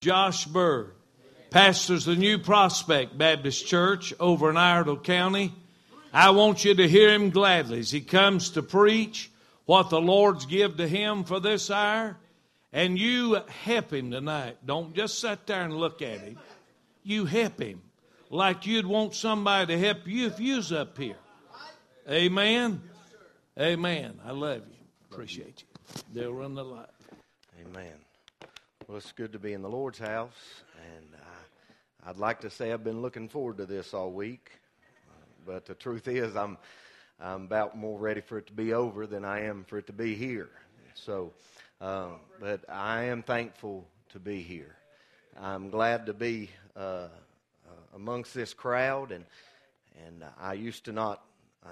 Josh Bird pastors the New Prospect Baptist Church over in Iredell County. I want you to hear him gladly as he comes to preach what the Lord's give to him for this hour. And you help him tonight. Don't just sit there and look at him. You help him like you'd want somebody to help you if you was up here. Amen? Amen. I love you. Appreciate you. They'll run the light. Amen. Well, it's good to be in the Lord's house, and I'd like to say I've been looking forward to this all week, but the truth is I'm about more ready for it to be over than I am for it to be here. So, but I am thankful to be here. I'm glad to be amongst this crowd, and I used to not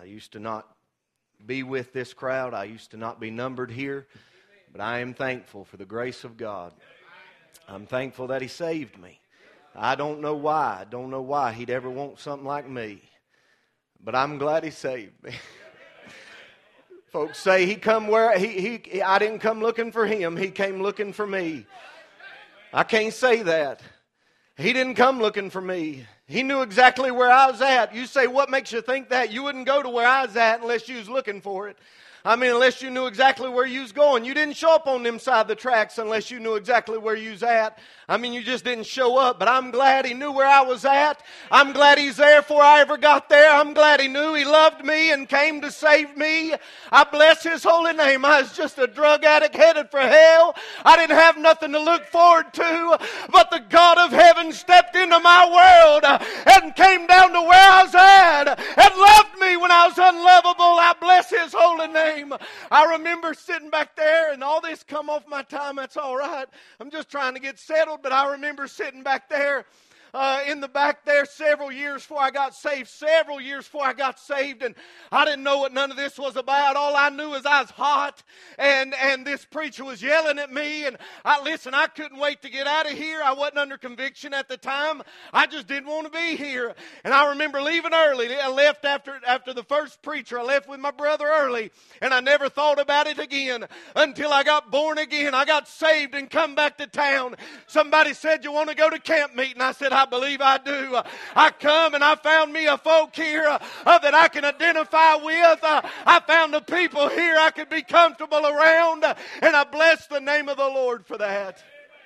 be with this crowd. I used to not be numbered here, but I am thankful for the grace of God. I'm thankful that He saved me. I don't know why. I don't know why He'd ever want something like me, but I'm glad He saved me. Folks say He come where I didn't come looking for Him. He came looking for me. I can't say that. He didn't come looking for me. He knew exactly where I was at. You say, what makes you think that? You wouldn't go to where I was at unless you was looking for it. I mean, unless you knew exactly where you was going. You didn't show up on them side of the tracks unless you knew exactly where you was at. I mean, you just didn't show up. But I'm glad He knew where I was at. I'm glad He's there before I ever got there. I'm glad He knew He loved me and came to save me. I bless His holy name. I was just a drug addict headed for hell. I didn't have nothing to look forward to. But the God of heaven stepped into my world and came down to where I was at and loved me when I was unlovable. I bless His holy name. I remember sitting back there, and all this come off my time. That's all right. I'm just trying to get settled, but I remember sitting back there in the back there several years before I got saved, and I didn't know what none of this was about. All I knew is I was hot, and this preacher was yelling at me, and I couldn't wait to get out of here. I wasn't under conviction at the time. I just didn't want to be here. And I remember leaving early. I left after the first preacher. I left with my brother early, and I never thought about it again until I got born again. I got saved and come back to town. Somebody said, you want to go to camp meeting? I said, I believe I do. I come and I found me a folk here that I can identify with. I found the people here I could be comfortable around, and I bless the name of the Lord for that.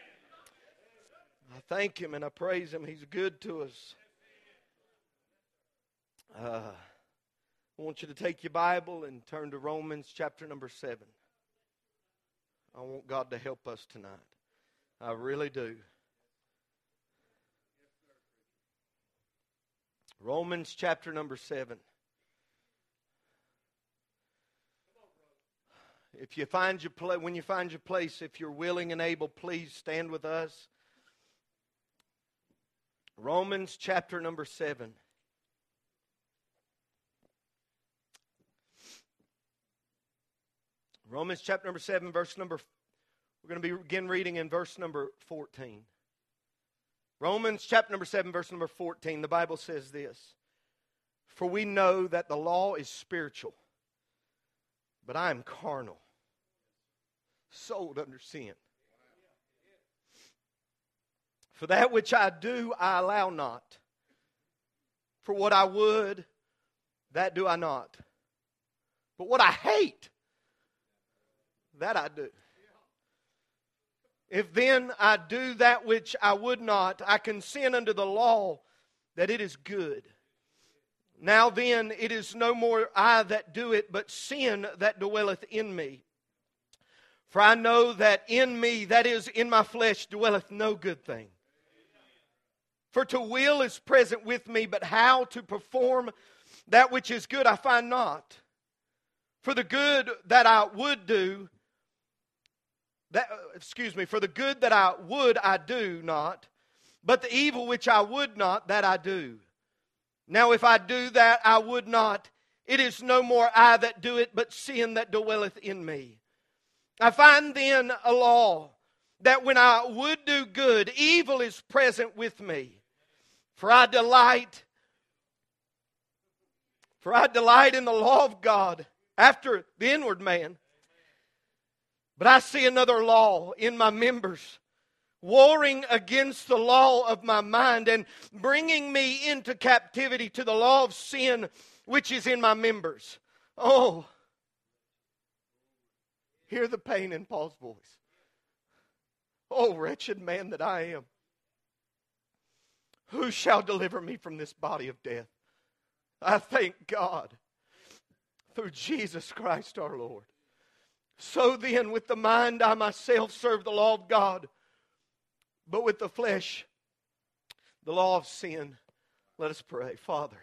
I thank Him and I praise Him. He's good to us. I want you to take your Bible and turn to Romans chapter number 7. I want God to help us tonight. I really do. Romans chapter number 7. If you find your when you find your place, if you're willing and able, please stand with us. Romans chapter number 7. Romans chapter number 7, we're going to begin reading in verse number 14. Romans chapter number 7, verse number 14, the Bible says this: For we know that the law is spiritual, but I am carnal, sold under sin. For that which I do, I allow not. For what I would, that do I not. But what I hate, that I do. If then I do that which I would not, I consent unto the law that it is good. Now then, it is no more I that do it, but sin that dwelleth in me. For I know that in me, that is, in my flesh, dwelleth no good thing. For to will is present with me, but how to perform that which is good I find not. For the good that I would do, for the good that I would I do not, but the evil which I would not, that I do. Now if I do that I would not, it is no more I that do it, but sin that dwelleth in me. I find then a law, that when I would do good, evil is present with me. For I delight in the law of God after the inward man. But I see another law in my members, warring against the law of my mind and bringing me into captivity to the law of sin which is in my members. Oh, hear the pain in Paul's voice. Oh, wretched man that I am. Who shall deliver me from this body of death? I thank God through Jesus Christ our Lord. So then, with the mind I myself serve the law of God, but with the flesh, the law of sin. Let us pray. Father,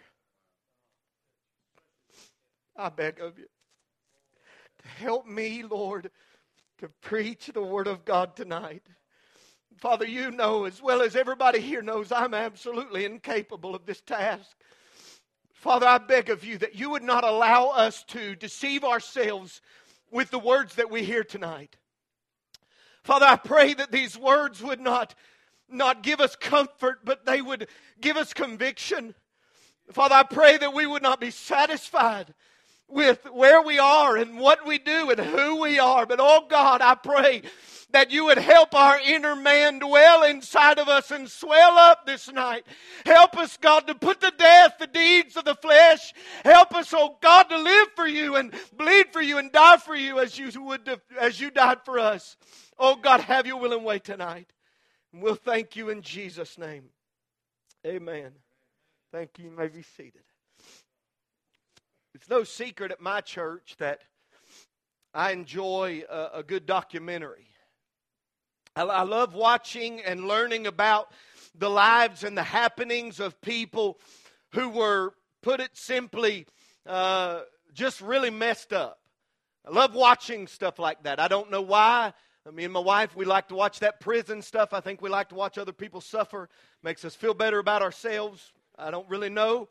I beg of you to help me, Lord, to preach the Word of God tonight. Father, you know as well as everybody here knows I'm absolutely incapable of this task. Father, I beg of you that you would not allow us to deceive ourselves with the words that we hear tonight. Father, I pray that these words would not give us comfort, but they would give us conviction. Father, I pray that we would not be satisfied with where we are and what we do and who we are. But, oh God, I pray that you would help our inner man dwell inside of us and swell up this night. Help us, God, to put to death the deeds of the flesh. Help us, oh God, to live for you and bleed for you and die for you as you died for us. Oh God, have your will and way tonight. And we'll thank you in Jesus' name. Amen. Thank you. You may be seated. It's no secret at my church that I enjoy a good documentary. I love watching and learning about the lives and the happenings of people who were, put it simply, just really messed up. I love watching stuff like that. I don't know why. Me and my wife, we like to watch that prison stuff. I think we like to watch other people suffer. Makes us feel better about ourselves. I don't really know.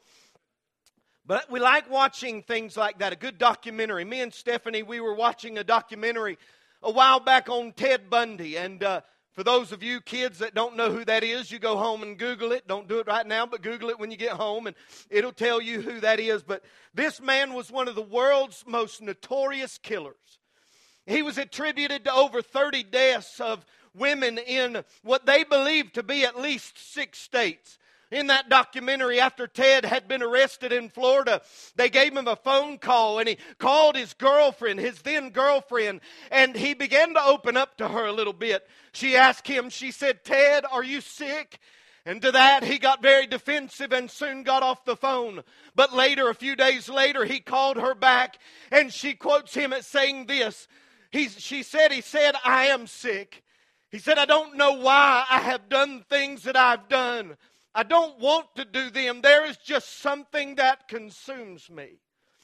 But we like watching things like that, a good documentary. Me and Stephanie, we were watching a documentary a while back on Ted Bundy. And for those of you kids that don't know who that is, you go home and Google it. Don't do it right now, but Google it when you get home, and it'll tell you who that is. But this man was one of the world's most notorious killers. He was attributed to over 30 deaths of women in what they believed to be at least 6 states. In that documentary, after Ted had been arrested in Florida, they gave him a phone call, and he called his girlfriend, his then girlfriend, and he began to open up to her a little bit. She asked him, she said, "Ted, are you sick?" And to that, he got very defensive and soon got off the phone. But later, a few days later, he called her back, and she quotes him as saying this. He said, "I am sick." He said, "I don't know why I have done things that I've done. I don't want to do them. There is just something that consumes me."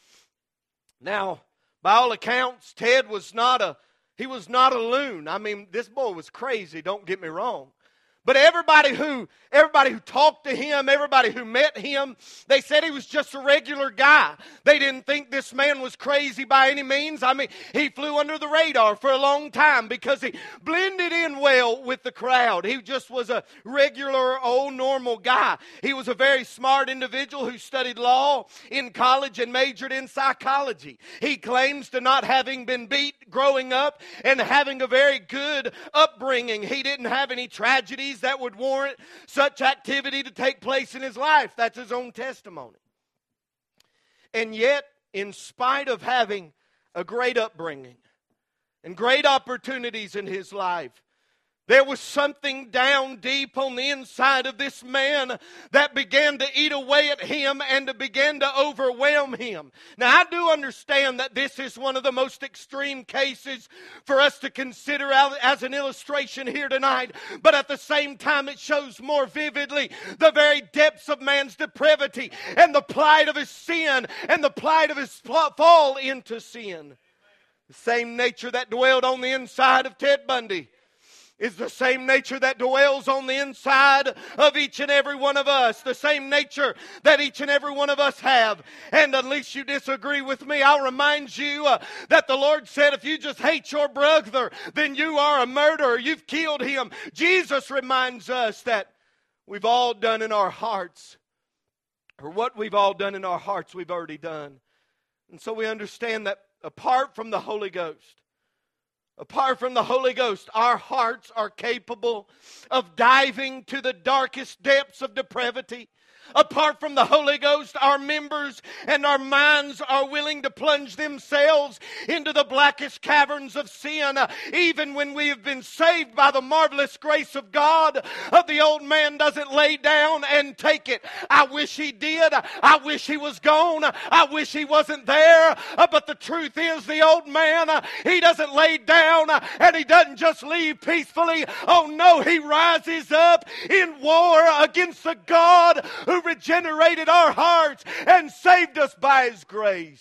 Now, by all accounts, Ted was not a loon. I mean, this boy was crazy, don't get me wrong. But everybody who talked to him, everybody who met him, they said he was just a regular guy. They didn't think this man was crazy by any means. I mean, he flew under the radar for a long time because he blended in well with the crowd. He just was a regular, old, normal guy. He was a very smart individual who studied law in college and majored in psychology. He claims to not having been beat growing up and having a very good upbringing. He didn't have any tragedies that would warrant such activity to take place in his life. That's his own testimony. And yet, in spite of having a great upbringing and great opportunities in his life, there was something down deep on the inside of this man that began to eat away at him and to begin to overwhelm him. Now, I do understand that this is one of the most extreme cases for us to consider as an illustration here tonight, but at the same time, it shows more vividly the very depths of man's depravity and the plight of his sin and the plight of his fall into sin. The same nature that dwelled on the inside of Ted Bundy is the same nature that dwells on the inside of each and every one of us. The same nature that each and every one of us have. And unless you disagree with me, I'll remind you that the Lord said, if you just hate your brother, then you are a murderer. You've killed him. Jesus reminds us that we've all done in our hearts, or what we've all done in our hearts, we've already done. And so we understand that apart from the Holy Ghost, Apart from the Holy Ghost, our hearts are capable of diving to the darkest depths of depravity. Apart from the Holy Ghost, our members and our minds are willing to plunge themselves into the blackest caverns of sin. Even when we have been saved by the marvelous grace of God, the old man doesn't lay down and take it. I wish he did. I wish he was gone. I wish he wasn't there. But the truth is, the old man, he doesn't lay down and he doesn't just leave peacefully. Oh no, he rises up in war against the God who regenerated our hearts and saved us by His grace.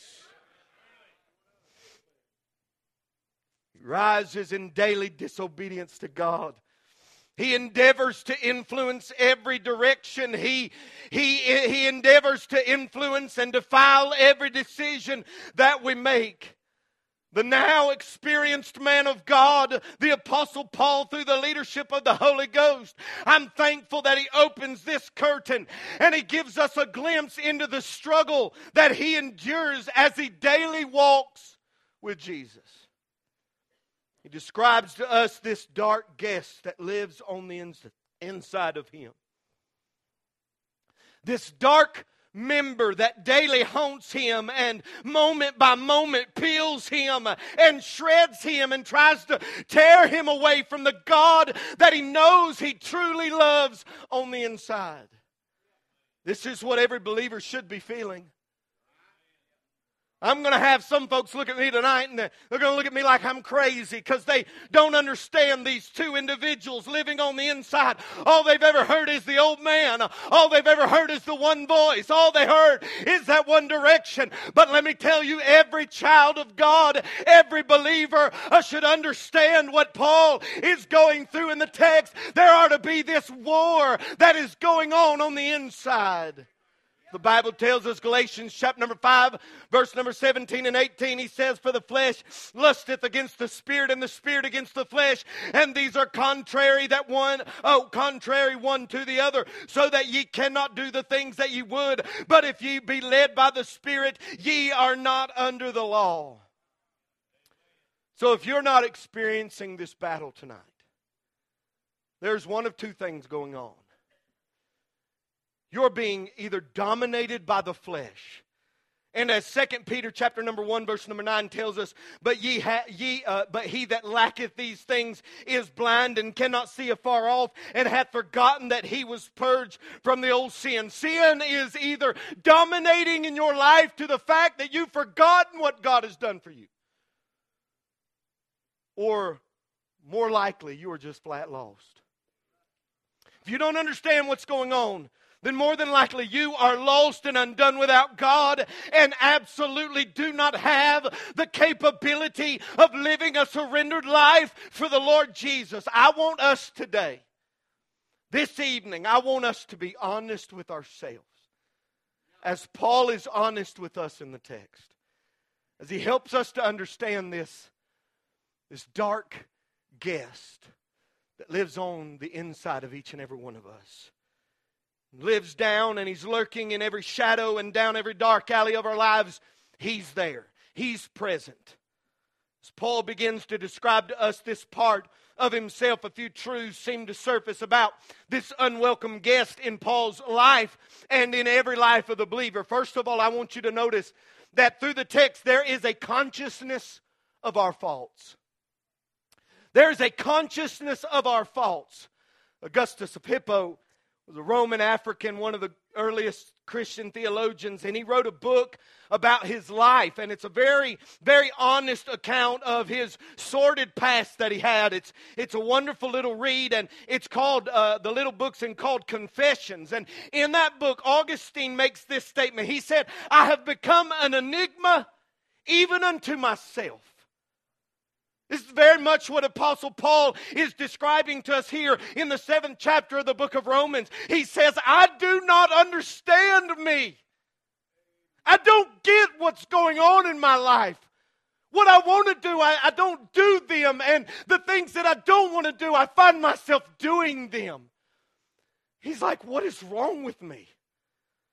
He rises in daily disobedience to God. He endeavors to influence every direction. He endeavors to influence and defile every decision that we make. The now experienced man of God, the Apostle Paul, through the leadership of the Holy Ghost, I'm thankful that he opens this curtain and he gives us a glimpse into the struggle that he endures as he daily walks with Jesus. He describes to us this dark guest that lives on the inside of him. This dark member that daily haunts him and moment by moment peels him and shreds him and tries to tear him away from the God that he knows he truly loves on the inside. This is what every believer should be feeling. I'm going to have some folks look at me tonight and they're going to look at me like I'm crazy because they don't understand these two individuals living on the inside. All they've ever heard is the old man. All they've ever heard is the one voice. All they heard is that one direction. But let me tell you, every child of God, every believer should understand what Paul is going through in the text. There are to be this war that is going on the inside. The Bible tells us, Galatians chapter number 5, verse number 17 and 18, he says, "For the flesh lusteth against the Spirit, and the Spirit against the flesh, and these are contrary one to the other, so that ye cannot do the things that ye would. But if ye be led by the Spirit, ye are not under the law." So if you're not experiencing this battle tonight, there's one of two things going on. You're being either dominated by the flesh. And as 2 Peter chapter number 1 verse number 9 tells us, but he that lacketh these things is blind and cannot see afar off, and hath forgotten that he was purged from the old sin. Sin is either dominating in your life to the fact that you've forgotten what God has done for you, or more likely you are just flat lost. If you don't understand what's going on, then more than likely you are lost and undone without God and absolutely do not have the capability of living a surrendered life for the Lord Jesus. I want us today, this evening, I want us to be honest with ourselves, as Paul is honest with us in the text, as he helps us to understand this dark guest that lives on the inside of each and every one of us. Lives down and he's lurking in every shadow and down every dark alley of our lives. He's there. He's present. As Paul begins to describe to us this part of himself, a few truths seem to surface about this unwelcome guest in Paul's life and in every life of the believer. First of all, I want you to notice that through the text there is a consciousness of our faults. There is a consciousness of our faults. Augustus of Hippo was a Roman African, one of the earliest Christian theologians, and he wrote a book about his life, and it's a very, very honest account of his sordid past that he had. It's a wonderful little read, and it's called, the little book's called Confessions, and in that book, Augustine makes this statement. He said, "I have become an enigma even unto myself." This is very much what Apostle Paul is describing to us here in the 7th chapter of the book of Romans. He says, I do not understand me. I don't get what's going on in my life. What I want to do, I don't do them. And the things that I don't want to do, I find myself doing them. He's like, what is wrong with me?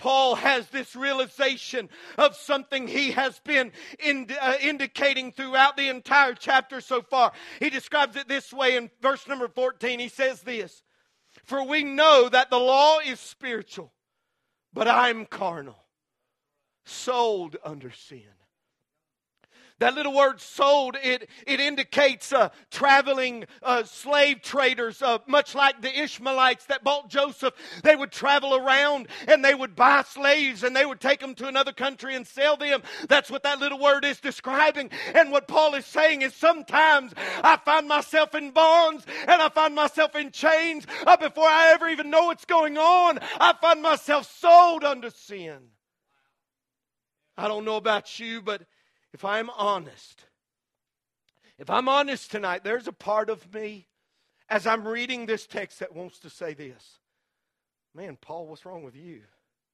Paul has this realization of something he has been indicating throughout the entire chapter so far. He describes it this way in verse number 14. He says this, "For we know that the law is spiritual, but I'm carnal, sold under sin." That little word "sold," it indicates traveling slave traders, much like the Ishmaelites that bought Joseph. They would travel around and they would buy slaves and they would take them to another country and sell them. That's what that little word is describing. And what Paul is saying is sometimes I find myself in bonds and I find myself in chains before I ever even know what's going on. I find myself sold under sin. I don't know about you, but if I'm honest tonight, there's a part of me as I'm reading this text that wants to say this. Man, Paul, what's wrong with you?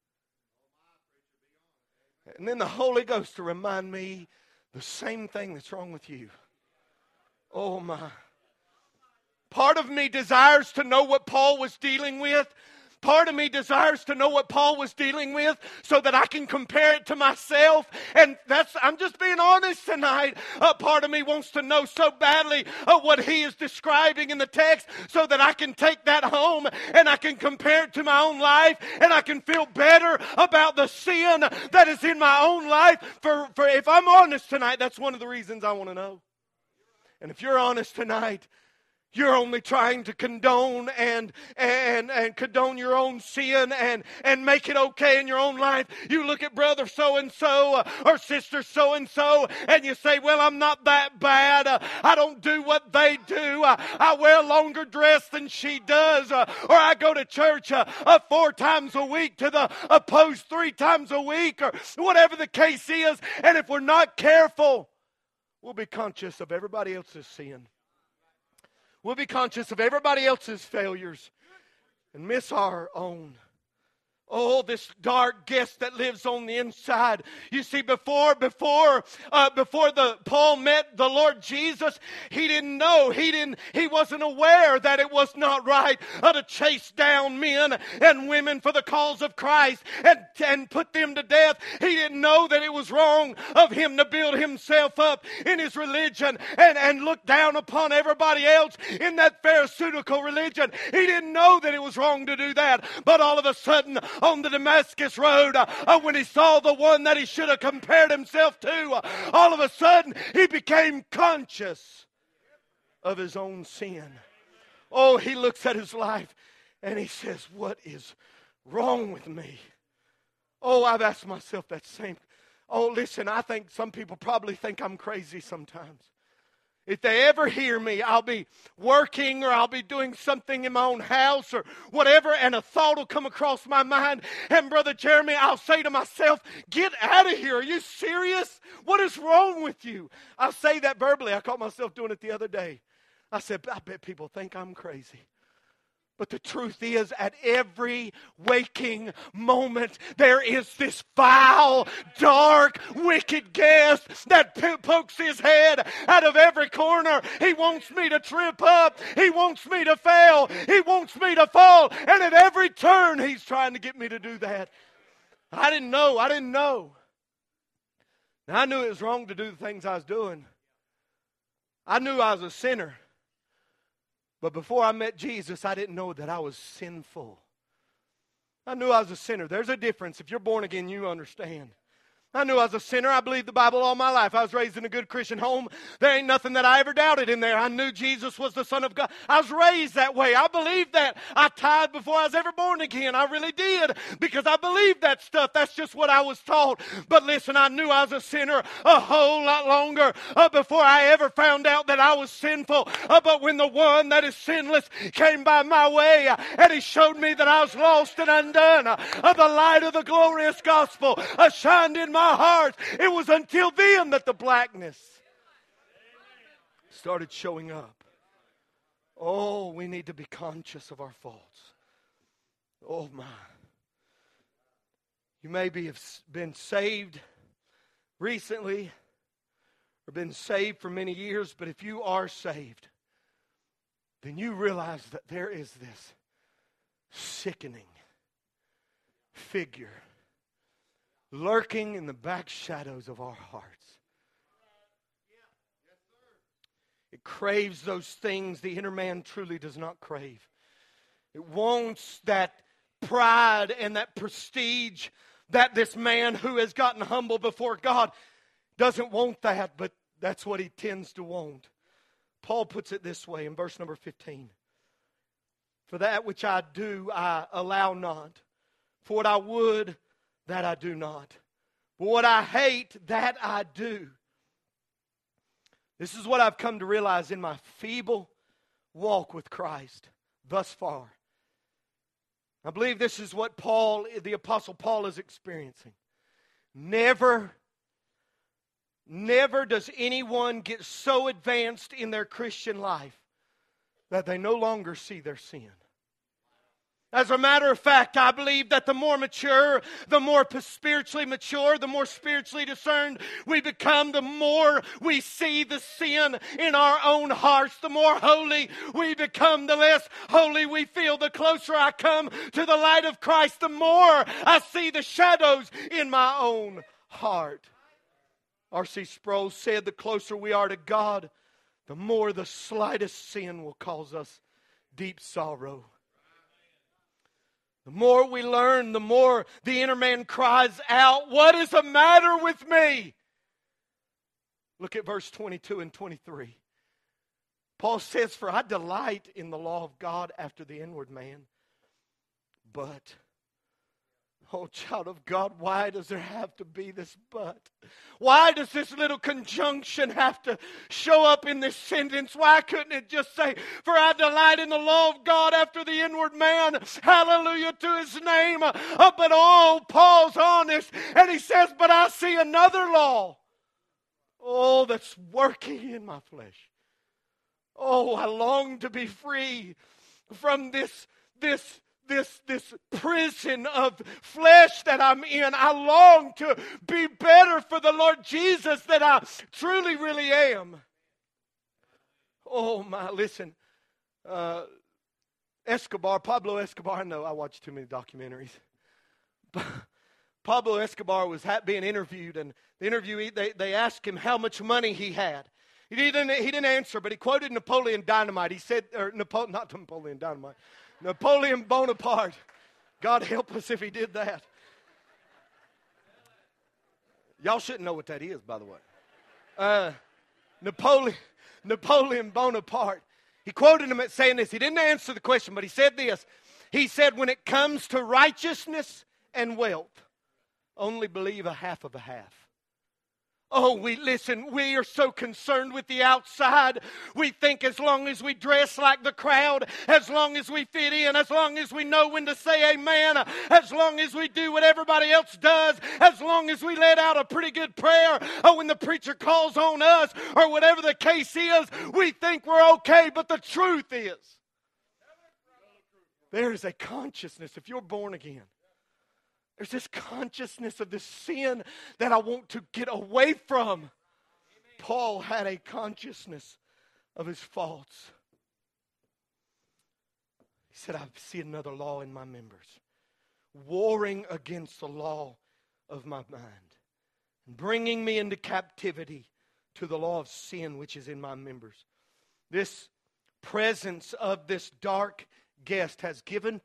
And then the Holy Ghost to remind me the same thing that's wrong with you. Oh my. Part of me desires to know what Paul was dealing with. Part of me desires to know what Paul was dealing with so that I can compare it to myself. And I'm just being honest tonight. Part of me wants to know so badly what he is describing in the text so that I can take that home and I can compare it to my own life and I can feel better about the sin that is in my own life. For if I'm honest tonight, that's one of the reasons I want to know. And if you're honest tonight, you're only trying to condone and condone your own sin and make it okay in your own life. You look at brother so-and-so or sister so-and-so and you say, well, I'm not that bad. I don't do what they do. I wear a longer dress than she does. Or I go to church 4 times a week to the opposed 3 times a week. Or whatever the case is. And if we're not careful, we'll be conscious of everybody else's sin. We'll be conscious of everybody else's failures and miss our own. Oh, this dark guest that lives on the inside. You see, before Paul met the Lord Jesus, he didn't know. He wasn't aware that it was not right to chase down men and women for the cause of Christ and put them to death. He didn't know that it was wrong of him to build himself up in his religion and look down upon everybody else in that Pharisaical religion. He didn't know that it was wrong to do that. But all of a sudden, on the Damascus Road, when he saw the one that he should have compared himself to, all of a sudden he became conscious of his own sin. Oh, he looks at his life and he says, what is wrong with me? Oh, I've asked myself that same. Oh, listen, I think some people probably think I'm crazy sometimes. If they ever hear me, I'll be working or I'll be doing something in my own house or whatever, and a thought will come across my mind. And Brother Jeremy, I'll say to myself, get out of here. Are you serious? What is wrong with you? I say that verbally. I caught myself doing it the other day. I said, I bet people think I'm crazy. But the truth is, at every waking moment, there is this foul, dark, wicked guest that pokes his head out of every corner. He wants me to trip up. He wants me to fail. He wants me to fall. And at every turn, he's trying to get me to do that. I didn't know. Now, I knew it was wrong to do the things I was doing. I knew I was a sinner. But before I met Jesus, I didn't know that I was sinful. I knew I was a sinner. There's a difference. If you're born again, you understand. I knew I was a sinner. I believed the Bible all my life. I was raised in a good Christian home. There ain't nothing that I ever doubted in there. I knew Jesus was the Son of God. I was raised that way. I believed that. I tithed before I was ever born again. I really did because I believed that stuff. That's just what I was taught. But listen, I knew I was a sinner a whole lot longer before I ever found out that I was sinful. But when the one that is sinless came by my way and he showed me that I was lost and undone, the light of the glorious gospel shined in my heart. It was until then that the blackness started showing up. Oh, we need to be conscious of our faults. Oh my. You maybe have been saved recently or been saved for many years, but if you are saved, then you realize that there is this sickening figure lurking in the back shadows of our hearts. It craves those things the inner man truly does not crave. It wants that pride and that prestige that this man who has gotten humble before God doesn't want that, but that's what he tends to want. Paul puts it this way in verse number 15. For that which I do, I allow not. For what I would, that I do not. But what I hate, that I do. This is what I've come to realize in my feeble walk with Christ thus far. I believe this is what Paul, the Apostle Paul, is experiencing. Never does anyone get so advanced in their Christian life that they no longer see their sin. As a matter of fact, I believe that the more mature, the more spiritually mature, the more spiritually discerned we become, the more we see the sin in our own hearts. The more holy we become, the less holy we feel. The closer I come to the light of Christ, the more I see the shadows in my own heart. R.C. Sproul said, the closer we are to God, the more the slightest sin will cause us deep sorrow. The more we learn, the more the inner man cries out, what is the matter with me? Look at verse 22 and 23. Paul says, for I delight in the law of God after the inward man. But, oh child of God, why does there have to be this but? Why does this little conjunction have to show up in this sentence? Why couldn't it just say, for I delight in the law of God after the inward man. Hallelujah to His name. But oh, Paul's honest and he says, but I see another law. Oh, that's working in my flesh. Oh, I long to be free from this prison of flesh that I'm in. I long to be better for the Lord Jesus than I truly really am. Oh my, listen. Pablo Escobar, I know I watch too many documentaries. Pablo Escobar was being interviewed, and the interviewee, they asked him how much money he had. He didn't answer, but he quoted Napoleon Dynamite. He said, not Napoleon Dynamite, Napoleon Bonaparte. God help us if he did that. Y'all shouldn't know what that is, by the way. Napoleon Bonaparte. He quoted him as saying this. He didn't answer the question, but he said this. He said, when it comes to righteousness and wealth, only believe a half of a half. Oh, we are so concerned with the outside. We think as long as we dress like the crowd, as long as we fit in, as long as we know when to say amen, as long as we do what everybody else does, as long as we let out a pretty good prayer, or when the preacher calls on us, or whatever the case is, we think we're okay. But the truth is, there is a consciousness, if you're born again, there's this consciousness of this sin that I want to get away from. Amen. Paul had a consciousness of his faults. He said, I see another law in my members, warring against the law of my mind, and bringing me into captivity to the law of sin which is in my members. This presence of this dark guest has given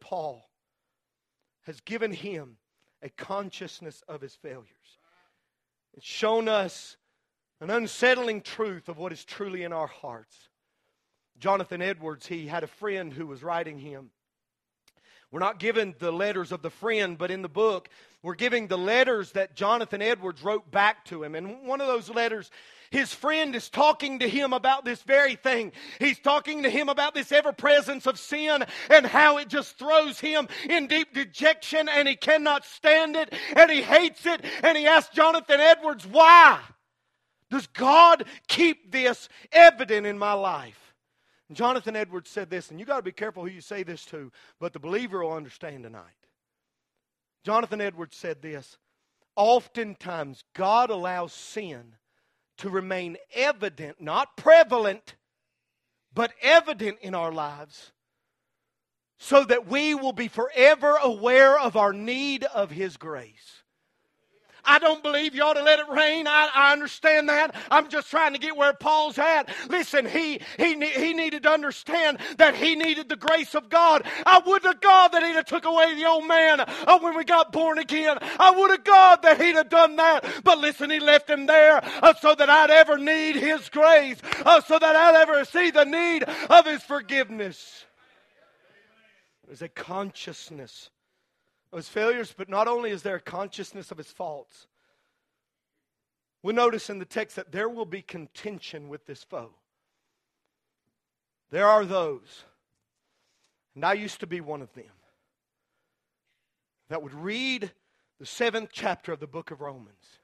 him a consciousness of his failures. It's shown us an unsettling truth of what is truly in our hearts. Jonathan Edwards, he had a friend who was writing him. We're not given the letters of the friend, but in the book, we're giving the letters that Jonathan Edwards wrote back to him. And one of those letters, his friend is talking to him about this very thing. He's talking to him about this ever-presence of sin and how it just throws him in deep dejection, and he cannot stand it, and he hates it. And he asked Jonathan Edwards, why does God keep this evident in my life? And Jonathan Edwards said this, and you got to be careful who you say this to, but the believer will understand tonight. Jonathan Edwards said this, oftentimes God allows sin to remain evident, not prevalent, but evident in our lives, so that we will be forever aware of our need of His grace. I don't believe you ought to let it rain. I understand that. I'm just trying to get where Paul's at. Listen, he needed to understand that he needed the grace of God. I would have God that he'd have took away the old man when we got born again. I would have God that he'd have done that. But listen, he left him there so that I'd ever need his grace, so that I'd ever see the need of his forgiveness. There's a consciousness of his failures, but not only is there a consciousness of his faults, we notice in the text that there will be contention with this foe. There are those, and I used to be one of them, that would read the 7th chapter of the book of Romans.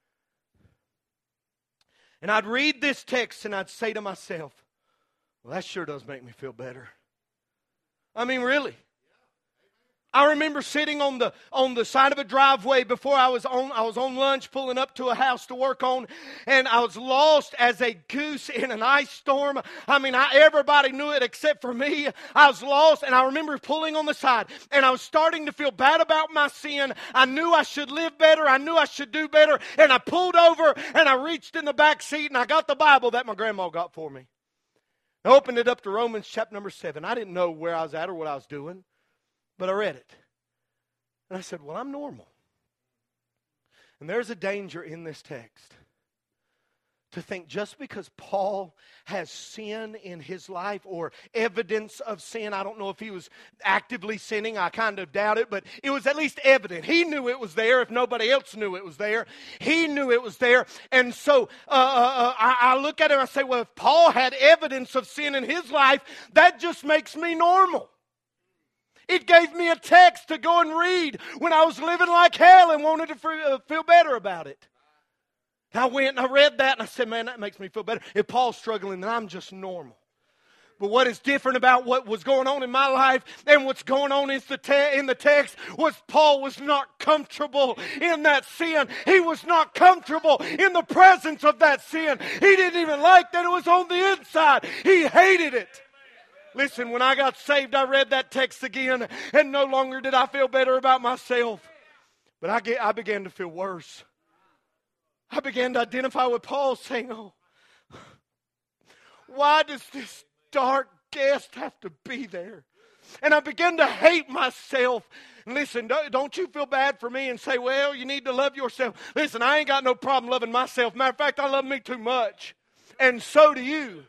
And I'd read this text and I'd say to myself, well, that sure does make me feel better. I mean, really. I remember sitting on the side of a driveway before I was on lunch, pulling up to a house to work on, and I was lost as a goose in an ice storm. I mean, everybody knew it except for me. I was lost, and I remember pulling on the side, and I was starting to feel bad about my sin. I knew I should live better. I knew I should do better, and I pulled over, and I reached in the back seat, and I got the Bible that my grandma got for me. I opened it up to Romans chapter number 7. I didn't know where I was at or what I was doing, but I read it. And I said, well, I'm normal. And there's a danger in this text to think just because Paul has sin in his life or evidence of sin. I don't know if he was actively sinning. I kind of doubt it, but it was at least evident. He knew it was there if nobody else knew it was there. He knew it was there. And so I look at it and I say, well, if Paul had evidence of sin in his life, that just makes me normal. It gave me a text to go and read when I was living like hell and wanted to feel better about it. I went and I read that and I said, man, that makes me feel better. If Paul's struggling, then I'm just normal. But what is different about what was going on in my life and what's going on in the text was Paul was not comfortable in that sin. He was not comfortable in the presence of that sin. He didn't even like that it was on the inside. He hated it. Listen, when I got saved, I read that text again, and no longer did I feel better about myself. But I began to feel worse. I began to identify with Paul, saying, oh, why does this dark guest have to be there? And I began to hate myself. And listen, don't you feel bad for me and say, well, you need to love yourself. Listen, I ain't got no problem loving myself. Matter of fact, I love me too much. And so do you.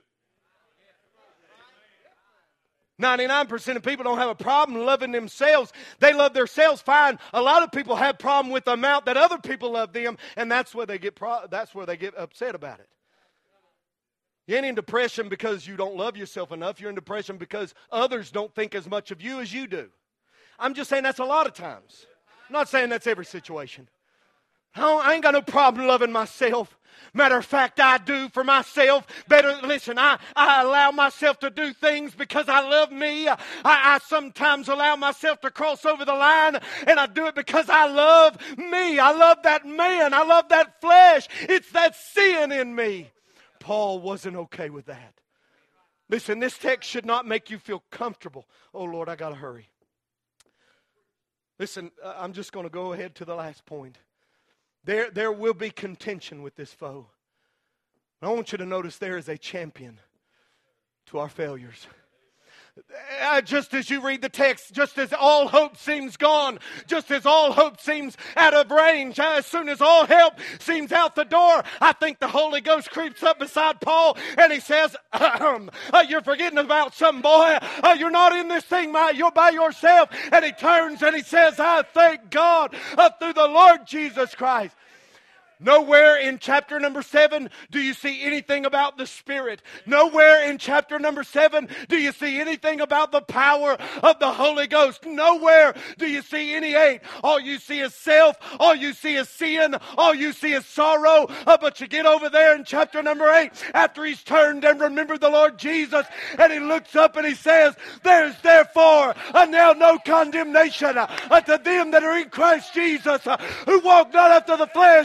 99% of people don't have a problem loving themselves. They love themselves fine. A lot of people have a problem with the amount that other people love them, and that's where they get upset about it. You ain't in depression because you don't love yourself enough. You're in depression because others don't think as much of you as you do. I'm just saying that's a lot of times. I'm not saying that's every situation. I ain't got no problem loving myself. Matter of fact, I do for myself. Listen, I allow myself to do things because I love me. I sometimes allow myself to cross over the line, and I do it because I love me. I love that man. I love that flesh. It's that sin in me. Paul wasn't okay with that. Listen, this text should not make you feel comfortable. Oh, Lord, I got to hurry. Listen, I'm just going to go ahead to the last point. There will be contention with this foe. I want you to notice there is a champion to our failures. Just as you read the text, just as all hope seems gone, just as all hope seems out of range, as soon as all help seems out the door, I think the Holy Ghost creeps up beside Paul and he says, you're forgetting about something, boy. You're not in this thing, you're by yourself. And he turns and he says, I thank God through the Lord Jesus Christ. Nowhere in chapter number 7 do you see anything about the Spirit. Nowhere in chapter number 7 do you see anything about the power of the Holy Ghost. Nowhere do you see any hate. All you see is self. All you see is sin. All you see is sorrow. But you get over there in chapter number 8 after he's turned and remembered the Lord Jesus, and he looks up and he says, there's therefore now no condemnation unto them that are in Christ Jesus, who walk not after the flesh,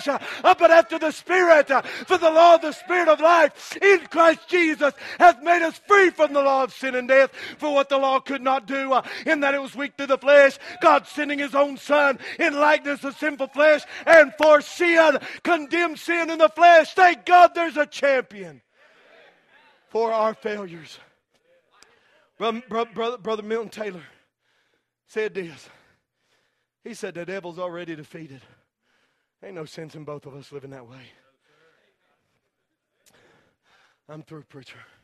but after the Spirit. For the law of the Spirit of life in Christ Jesus hath made us free from the law of sin and death. For what the law could not do, in that it was weak through the flesh, God sending His own Son in likeness of sinful flesh, and for sin, condemned sin in the flesh. Thank God there's a champion for our failures. Brother Milton Taylor said this. He said the devil's already defeated. Ain't no sense in both of us living that way. I'm through, preacher.